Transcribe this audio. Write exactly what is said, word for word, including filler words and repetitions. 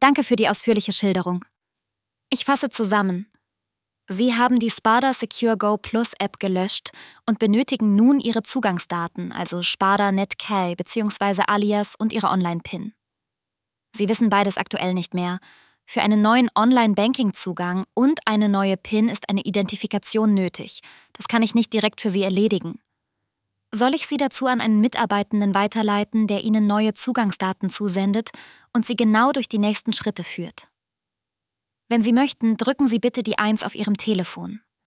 Danke für die ausführliche Schilderung. Ich fasse zusammen. Sie haben die Spada Secure Go Plus App gelöscht und benötigen nun Ihre Zugangsdaten, also Spada Netcay bzw. Alias und Ihre Online-PIN. Sie wissen beides aktuell nicht mehr. Für einen neuen Online-Banking-Zugang und eine neue PIN ist eine Identifikation nötig. Das kann ich nicht direkt für Sie erledigen. Soll ich Sie dazu an einen Mitarbeitenden weiterleiten, der Ihnen neue Zugangsdaten zusendet und Sie genau durch die nächsten Schritte führt? Wenn Sie möchten, drücken Sie bitte die eins auf Ihrem Telefon.